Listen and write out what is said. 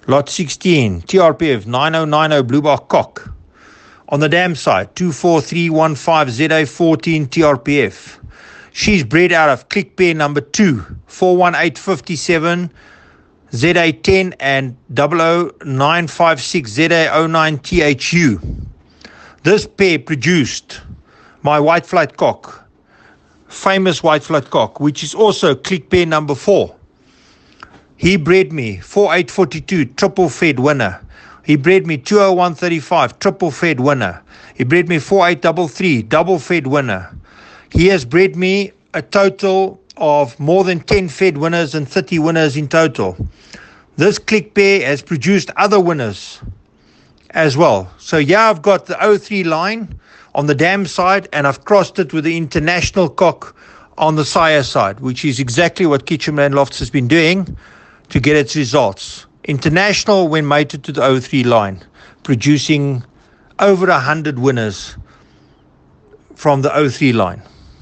Lot 16, TRPF 9090 Blue Bar Cock. On the dam side, 24315 ZA14 TRPF. She's bred out of click pair number 2, 41857 ZA10 and 00956 ZA09 THU. This pair produced my white flight cock, famous white flight cock, which is also click pair number 4. He bred me 4842 triple fed winner. He bred me 20135 triple fed winner. He bred me 4833 double fed winner. He has bred me a total of more than 10 fed winners and 30 winners in total. This click pair has produced other winners as well. So yeah, I've got the 03 line on the dam side, and I've crossed it with the international cock on the sire side, which is exactly what Kitchenland Lofts has been doing to get its results. International when mated to the 03 line, producing over 100 winners from the 03 line.